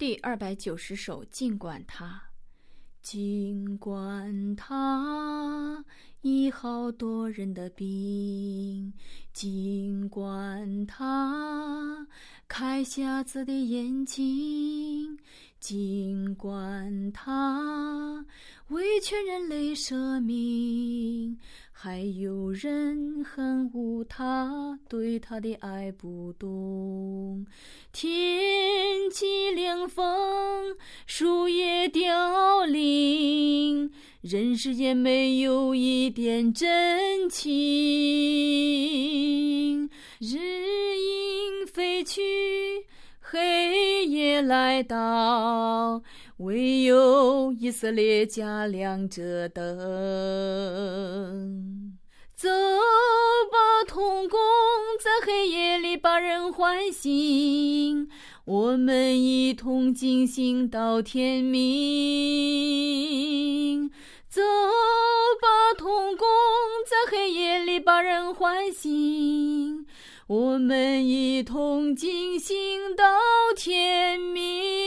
第290首，尽管他。尽管他医好多人的病，尽管他开瞎子的眼睛，尽管他为全人类舍命，还有人恨恶他，对他的爱不懂。天气凉风，树叶凋零，人世间没有一点真情。日影飞去，黑夜来到，唯有以色列家亮着灯。走吧，同工，在黑夜里把人唤醒，我们一同警醒到天明。走吧，同工，在黑夜里把人唤醒，我们一同警醒到天明。